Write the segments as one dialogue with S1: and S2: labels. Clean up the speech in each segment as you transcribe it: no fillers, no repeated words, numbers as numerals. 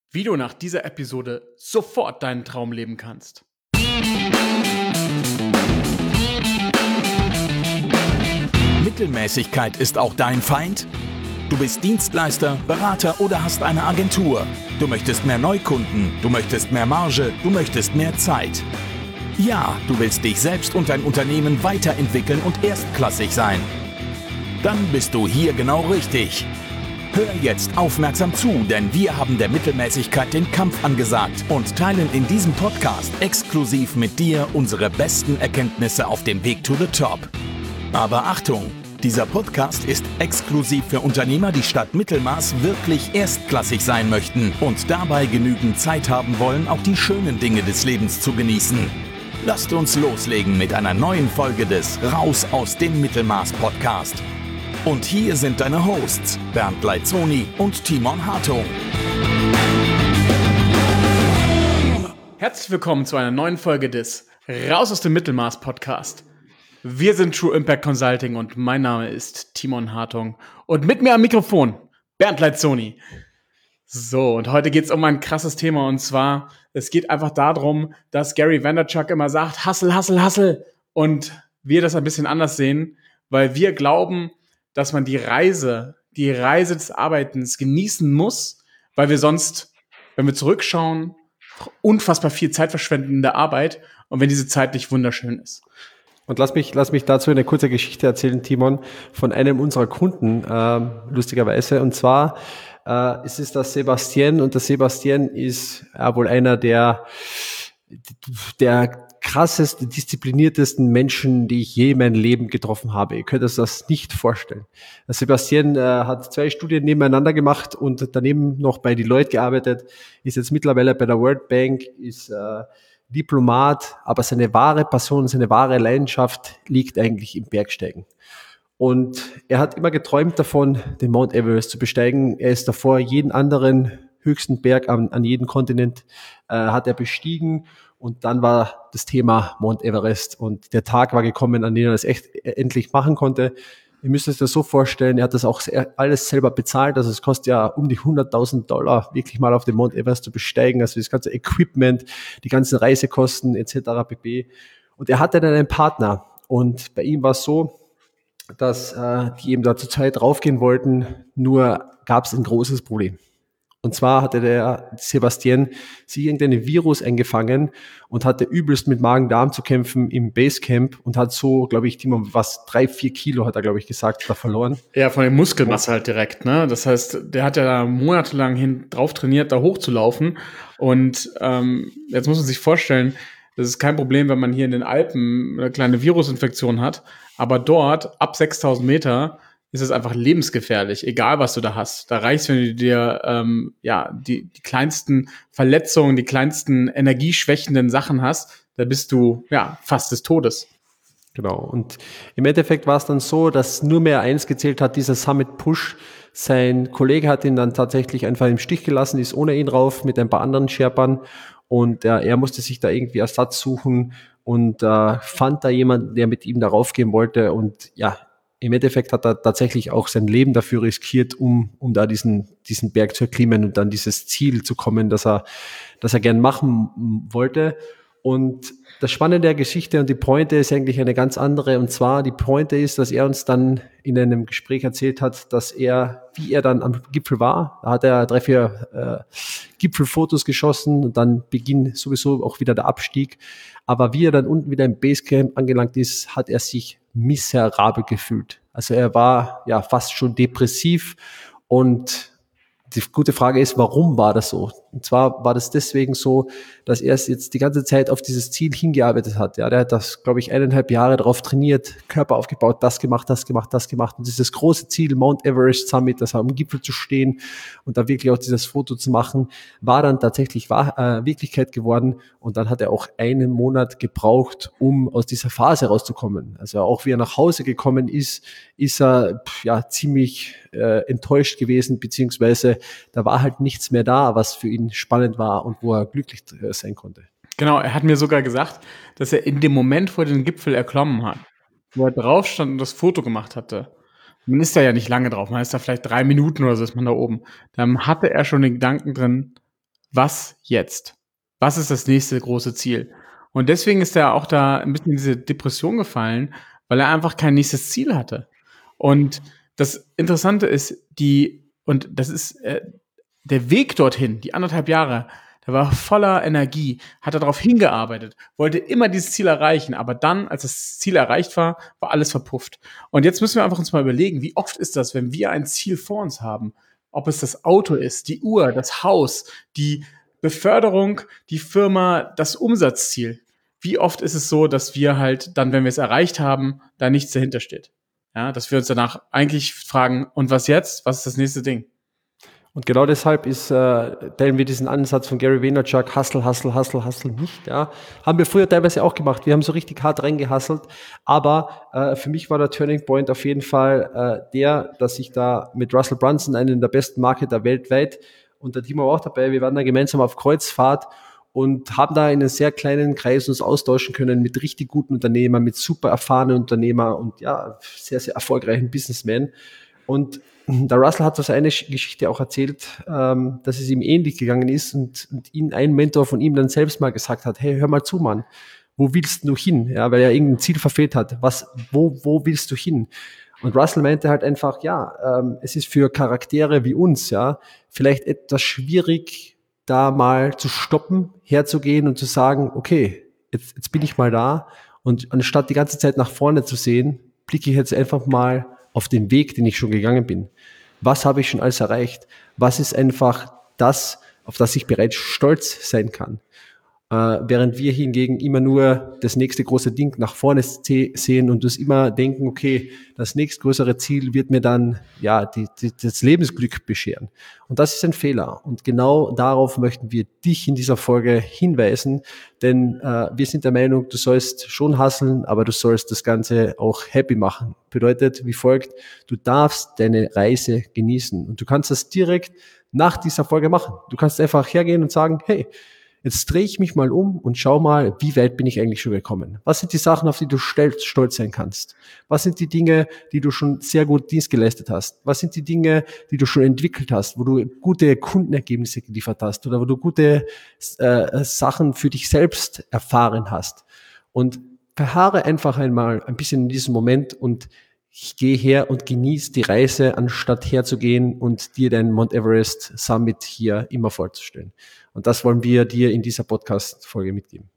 S1: Wie du nach dieser Episode sofort deinen Traum leben kannst.
S2: Mittelmäßigkeit ist auch dein Feind? Du bist Dienstleister, Berater oder hast eine Agentur. Du möchtest mehr Neukunden, du möchtest mehr Marge, du möchtest mehr Zeit. Ja, du willst dich selbst und dein Unternehmen weiterentwickeln und erstklassig sein. Dann bist du hier genau richtig. Hör jetzt aufmerksam zu, denn wir haben der Mittelmäßigkeit den Kampf angesagt und teilen in diesem Podcast exklusiv mit dir unsere besten Erkenntnisse auf dem Weg to the top. Aber Achtung, dieser Podcast ist exklusiv für Unternehmer, die statt Mittelmaß wirklich erstklassig sein möchten und dabei genügend Zeit haben wollen, auch die schönen Dinge des Lebens zu genießen. Lasst uns loslegen mit einer neuen Folge des Raus aus dem Mittelmaß Podcast. Und hier sind deine Hosts, Bernd Leitzoni und Timon Hartung.
S1: Herzlich willkommen zu einer neuen Folge des Raus aus dem Mittelmaß Podcast. Wir sind True Impact Consulting und mein Name ist Timon Hartung. Und mit mir am Mikrofon Bernd Leitzoni. So, und heute geht es um ein krasses Thema. Und zwar, es geht einfach darum, dass Gary Vaynerchuk immer sagt, Hustle, Hustle, Hustle. Und wir das ein bisschen anders sehen, weil wir glauben, dass man die Reise des Arbeitens genießen muss, weil wir sonst, wenn wir zurückschauen, unfassbar viel Zeit verschwenden in der Arbeit und wenn diese Zeit nicht wunderschön ist.
S3: Und lass mich dazu eine kurze Geschichte erzählen, Timon, von einem unserer Kunden, lustigerweise. Und zwar ist es der Sebastian, und der Sebastian ist wohl einer der krassesten, diszipliniertesten Menschen, die ich je in meinem Leben getroffen habe. Ihr könnt euch das nicht vorstellen. Der Sebastian hat 2 Studien nebeneinander gemacht und daneben noch bei Deloitte gearbeitet, ist jetzt mittlerweile bei der World Bank, ist Diplomat, aber seine wahre Passion, seine wahre Leidenschaft liegt eigentlich im Bergsteigen. Und er hat immer geträumt davon, den Mount Everest zu besteigen. Er ist davor jeden anderen höchsten Berg an jedem Kontinent hat er bestiegen. Und dann war das Thema Mount Everest. Und der Tag war gekommen, an dem er das echt endlich machen konnte. Ihr müsst euch das so vorstellen, er hat das auch alles selber bezahlt. Also es kostet ja um die $100.000, wirklich mal auf den Mount Everest zu besteigen. Also das ganze Equipment, die ganzen Reisekosten etc. pp. Und er hatte dann einen Partner. Und bei ihm war es so, dass die eben da zur Zeit raufgehen wollten. Nur gab es ein großes Problem. Und zwar hatte der Sebastian sich irgendeinen Virus eingefangen und hatte übelst mit Magen-Darm zu kämpfen im Basecamp und hat so, glaube ich, 3-4 Kilo, hat er, glaube ich, gesagt, da verloren.
S1: Ja, von der Muskelmasse halt direkt, ne? Das heißt, der hat ja da monatelang drauf trainiert, da hochzulaufen. Und jetzt muss man sich vorstellen, das ist kein Problem, wenn man hier in den Alpen eine kleine Virusinfektion hat. Aber dort, ab 6.000 Meter, ist es einfach lebensgefährlich, egal was du da hast. Da reicht, wenn du dir die kleinsten Verletzungen, die kleinsten energieschwächenden Sachen hast, da bist du fast des Todes.
S3: Genau. Und im Endeffekt war es dann so, dass nur mehr eins gezählt hat, dieser Summit Push. Sein Kollege hat ihn dann tatsächlich einfach im Stich gelassen, ist ohne ihn rauf mit ein paar anderen Sherpern. Und er musste sich da irgendwie Ersatz suchen und fand da jemanden, der mit ihm darauf gehen wollte. Und ja, im Endeffekt hat er tatsächlich auch sein Leben dafür riskiert, um da diesen Berg zu erklimmen und dann dieses Ziel zu kommen, das er gern machen wollte. Und das Spannende der Geschichte und die Pointe ist eigentlich eine ganz andere. Und zwar die Pointe ist, dass er uns dann in einem Gespräch erzählt hat, dass wie er dann am Gipfel war. Da hat er 3-4 Gipfelfotos geschossen und dann beginnt sowieso auch wieder der Abstieg. Aber wie er dann unten wieder im Basecamp angelangt ist, hat er sich miserabel gefühlt. Also er war ja fast schon depressiv und die gute Frage ist, warum war das so? Und zwar war das deswegen so, dass er jetzt die ganze Zeit auf dieses Ziel hingearbeitet hat. Ja, der hat das, glaube ich, 1,5 Jahre darauf trainiert, Körper aufgebaut, das gemacht. Und dieses große Ziel, Mount Everest Summit, das am Gipfel zu stehen und da wirklich auch dieses Foto zu machen, war dann tatsächlich Wirklichkeit geworden. Und dann hat er auch 1 Monat gebraucht, um aus dieser Phase rauszukommen. Also auch wie er nach Hause gekommen ist er ziemlich enttäuscht gewesen, beziehungsweise da war halt nichts mehr da, was für ihn spannend war und wo er glücklich sein konnte.
S1: Genau, er hat mir sogar gesagt, dass er in dem Moment, wo er den Gipfel erklommen hat, wo er drauf stand und das Foto gemacht hatte, man ist da ja nicht lange drauf, man ist da vielleicht 3 Minuten oder so ist man da oben, dann hatte er schon den Gedanken drin, was jetzt? Was ist das nächste große Ziel? Und deswegen ist er auch da ein bisschen in diese Depression gefallen, weil er einfach kein nächstes Ziel hatte. Und das Interessante ist, das ist der Weg dorthin, die 1,5 Jahre, der war voller Energie, hat er darauf hingearbeitet, wollte immer dieses Ziel erreichen, aber dann, als das Ziel erreicht war, war alles verpufft. Und jetzt müssen wir einfach uns mal überlegen, wie oft ist das, wenn wir ein Ziel vor uns haben, ob es das Auto ist, die Uhr, das Haus, die Beförderung, die Firma, das Umsatzziel. Wie oft ist es so, dass wir halt dann, wenn wir es erreicht haben, da nichts dahinter steht? Ja, dass wir uns danach eigentlich fragen, und was jetzt? Was ist das nächste Ding?
S3: Und genau deshalb teilen wir diesen Ansatz von Gary Vaynerchuk, Hustle, Hustle, Hustle, Hustle nicht. Ja. Haben wir früher teilweise auch gemacht. Wir haben so richtig hart reingehustelt. Aber für mich war der Turning Point auf jeden Fall dass ich da mit Russell Brunson, einen der besten Marketer weltweit, und der Timo war auch dabei, wir waren da gemeinsam auf Kreuzfahrt und haben da in einem sehr kleinen Kreis uns austauschen können mit richtig guten Unternehmern, mit super erfahrenen Unternehmern und ja, sehr, sehr erfolgreichen Businessmen. Und der Russell hat so eine Geschichte auch erzählt, dass es ihm ähnlich gegangen ist und ihn ein Mentor von ihm dann selbst mal gesagt hat, hey, hör mal zu, Mann, wo willst du hin? Ja, weil er irgendein Ziel verfehlt hat. Wo willst du hin? Und Russell meinte halt einfach, es ist für Charaktere wie uns, ja, vielleicht etwas schwierig, da mal zu stoppen, herzugehen und zu sagen, okay, jetzt bin ich mal da und anstatt die ganze Zeit nach vorne zu sehen, blicke ich jetzt einfach mal auf den Weg, den ich schon gegangen bin. Was habe ich schon alles erreicht? Was ist einfach das, auf das ich bereits stolz sein kann? Während wir hingegen immer nur das nächste große Ding nach vorne sehen und uns immer denken, okay, das nächstgrößere Ziel wird mir dann das Lebensglück bescheren. Und das ist ein Fehler. Und genau darauf möchten wir dich in dieser Folge hinweisen, denn wir sind der Meinung, du sollst schon hustlen, aber du sollst das Ganze auch happy machen. Bedeutet wie folgt, du darfst deine Reise genießen und du kannst das direkt nach dieser Folge machen. Du kannst einfach hergehen und sagen, hey, jetzt drehe ich mich mal um und schau mal, wie weit bin ich eigentlich schon gekommen? Was sind die Sachen, auf die du stolz sein kannst? Was sind die Dinge, die du schon sehr gut Dienst geleistet hast? Was sind die Dinge, die du schon entwickelt hast, wo du gute Kundenergebnisse geliefert hast oder wo du gute Sachen für dich selbst erfahren hast? Und verharre einfach einmal ein bisschen in diesem Moment und ich gehe her und genieße die Reise, anstatt herzugehen und dir den Mount Everest Summit hier immer vorzustellen. Und das wollen wir dir in dieser Podcast-Folge mitgeben.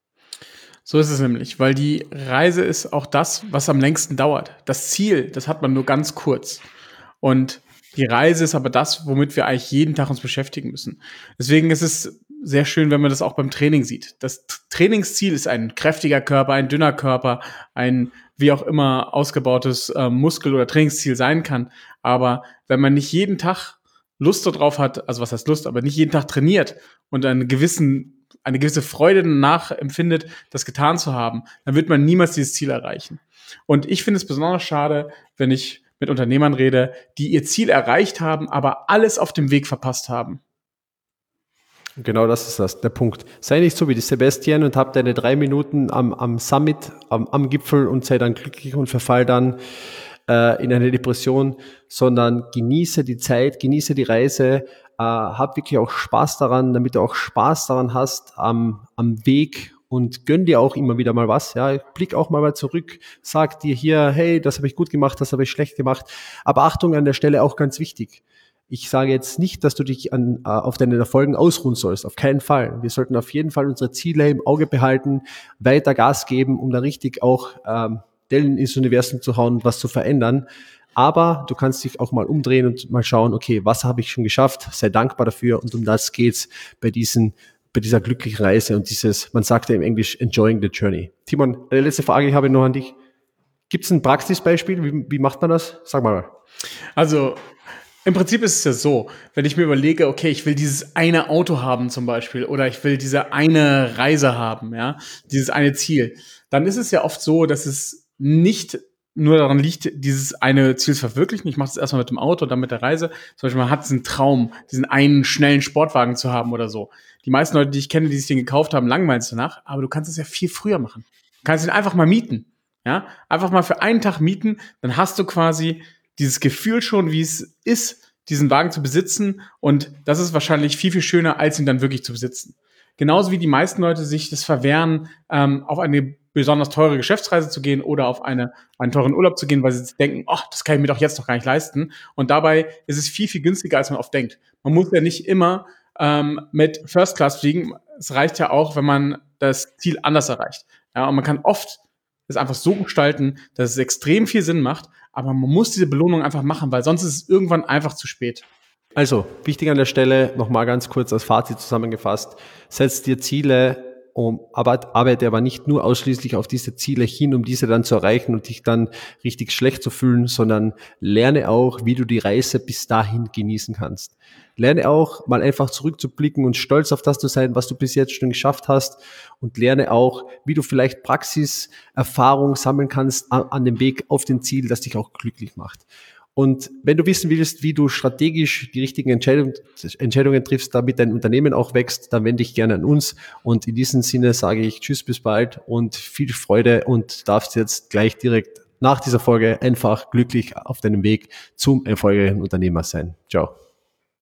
S1: So ist es nämlich, weil die Reise ist auch das, was am längsten dauert. Das Ziel, das hat man nur ganz kurz. Und die Reise ist aber das, womit wir eigentlich jeden Tag uns beschäftigen müssen. Deswegen ist es sehr schön, wenn man das auch beim Training sieht. Das Trainingsziel ist ein kräftiger Körper, ein dünner Körper, ein wie auch immer ausgebautes Muskel- oder Trainingsziel sein kann. Aber wenn man nicht jeden Tag Lust darauf hat, also was heißt Lust, aber nicht jeden Tag trainiert und eine gewisse Freude danach empfindet, das getan zu haben, dann wird man niemals dieses Ziel erreichen. Und ich finde es besonders schade, wenn ich mit Unternehmern rede, die ihr Ziel erreicht haben, aber alles auf dem Weg verpasst haben.
S3: Genau das ist der Punkt. Sei nicht so wie die Sebastian und hab deine 3 Minuten am Summit, am Gipfel und sei dann glücklich und verfall dann in eine Depression, sondern genieße die Zeit, genieße die Reise, hab wirklich auch Spaß daran, damit du auch Spaß daran hast am Weg und gönn dir auch immer wieder mal was. Ja, blick auch mal zurück, sag dir hier, hey, das habe ich gut gemacht, das habe ich schlecht gemacht. Aber Achtung an der Stelle auch ganz wichtig. Ich sage jetzt nicht, dass du dich auf deinen Erfolgen ausruhen sollst. Auf keinen Fall. Wir sollten auf jeden Fall unsere Ziele im Auge behalten, weiter Gas geben, um da richtig auch Dellen ins Universum zu hauen und was zu verändern. Aber du kannst dich auch mal umdrehen und mal schauen, okay, was habe ich schon geschafft? Sei dankbar dafür und um das geht's bei dieser glücklichen Reise und man sagt ja im Englisch, enjoying the journey. Timon, eine letzte Frage habe ich noch an dich. Gibt es ein Praxisbeispiel? Wie macht man das? Sag mal.
S1: Also, im Prinzip ist es ja so, wenn ich mir überlege, okay, ich will dieses eine Auto haben zum Beispiel oder ich will diese eine Reise haben, ja, dieses eine Ziel, dann ist es ja oft so, dass es nicht nur daran liegt, dieses eine Ziel zu verwirklichen. Ich mache das erstmal mit dem Auto und dann mit der Reise. Zum Beispiel, man hat diesen Traum, diesen einen schnellen Sportwagen zu haben oder so. Die meisten Leute, die ich kenne, die sich den gekauft haben, langweilen es danach, aber du kannst es ja viel früher machen. Du kannst ihn einfach mal mieten, ja, einfach mal für einen Tag mieten, dann hast du quasi dieses Gefühl schon, wie es ist, diesen Wagen zu besitzen und das ist wahrscheinlich viel, viel schöner, als ihn dann wirklich zu besitzen. Genauso wie die meisten Leute sich das verwehren, auf eine besonders teure Geschäftsreise zu gehen oder auf einen teuren Urlaub zu gehen, weil sie denken, ach, das kann ich mir doch jetzt noch gar nicht leisten. Und dabei ist es viel, viel günstiger, als man oft denkt. Man muss ja nicht immer mit First Class fliegen. Es reicht ja auch, wenn man das Ziel anders erreicht. Ja, und man kann oft es einfach so gestalten, dass es extrem viel Sinn macht, aber man muss diese Belohnung einfach machen, weil sonst ist es irgendwann einfach zu spät.
S3: Also, wichtig an der Stelle, nochmal ganz kurz als Fazit zusammengefasst, setz dir Ziele, arbeite aber nicht nur ausschließlich auf diese Ziele hin, um diese dann zu erreichen und dich dann richtig schlecht zu fühlen, sondern lerne auch, wie du die Reise bis dahin genießen kannst. Lerne auch, mal einfach zurückzublicken und stolz auf das zu sein, was du bis jetzt schon geschafft hast und lerne auch, wie du vielleicht Praxiserfahrung sammeln kannst an dem Weg auf den Ziel, das dich auch glücklich macht. Und wenn du wissen willst, wie du strategisch die richtigen Entscheidungen triffst, damit dein Unternehmen auch wächst, dann wende dich gerne an uns. Und in diesem Sinne sage ich Tschüss, bis bald und viel Freude und darfst jetzt gleich direkt nach dieser Folge einfach glücklich auf deinem Weg zum erfolgreichen Unternehmer sein. Ciao.